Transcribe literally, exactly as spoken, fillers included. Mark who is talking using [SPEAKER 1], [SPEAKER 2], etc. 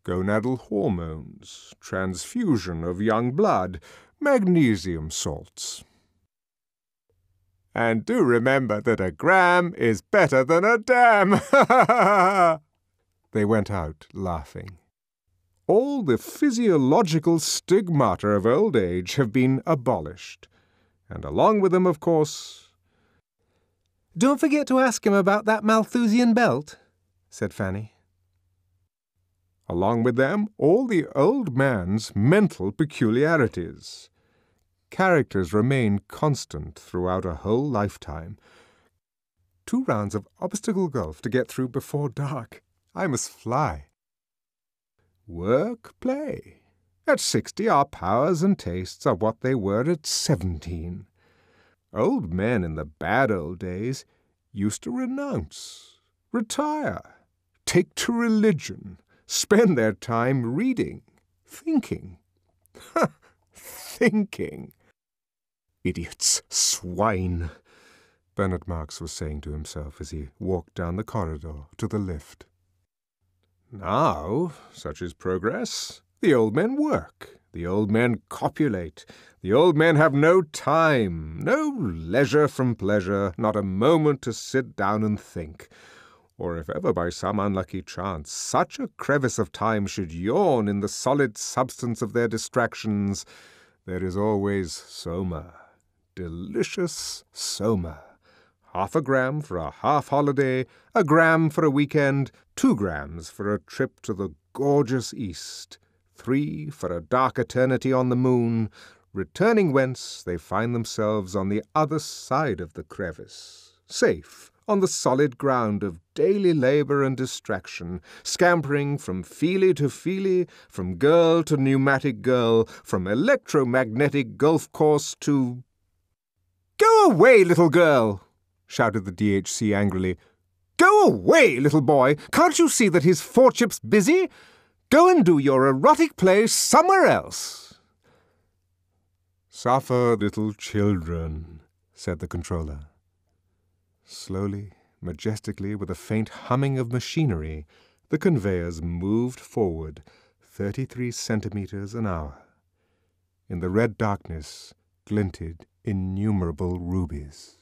[SPEAKER 1] gonadal hormones, transfusion of young blood, magnesium salts. And do remember that a gram is better than a dam. They went out laughing. All the physiological stigmata of old age have been abolished, and along with them, of course—
[SPEAKER 2] "Don't forget to ask him about that Malthusian belt," said Fanny.
[SPEAKER 1] Along with them, all the old man's mental peculiarities. Characters remain constant throughout a whole lifetime. Two rounds of obstacle golf to get through before dark. I must fly. Work, play. At sixty, our powers and tastes are what they were at seventeen. Old men in the bad old days used to renounce, retire, take to religion, spend their time reading, thinking. Thinking. Idiots, swine, Bernard Marx was saying to himself as he walked down the corridor to the lift. Now, such is progress, the old men work, the old men copulate, the old men have no time, no leisure from pleasure, not a moment to sit down and think. Or if ever by some unlucky chance such a crevice of time should yawn in the solid substance of their distractions, there is always Soma, delicious Soma. Half a gram for a half-holiday, a gram for a weekend, two grams for a trip to the gorgeous East, three for a dark eternity on the moon, returning whence they find themselves on the other side of the crevice, safe on the solid ground of daily labour and distraction, scampering from feely to feely, from girl to pneumatic girl, from electromagnetic golf course to— "Go away, little girl!" shouted the D H C angrily. "Go away, little boy! Can't you see that his fortship's busy? Go and do your erotic play somewhere else." "Suffer, little children," said the controller. Slowly, majestically, with a faint humming of machinery, the conveyors moved forward thirty-three centimeters an hour. In the red darkness glinted innumerable rubies.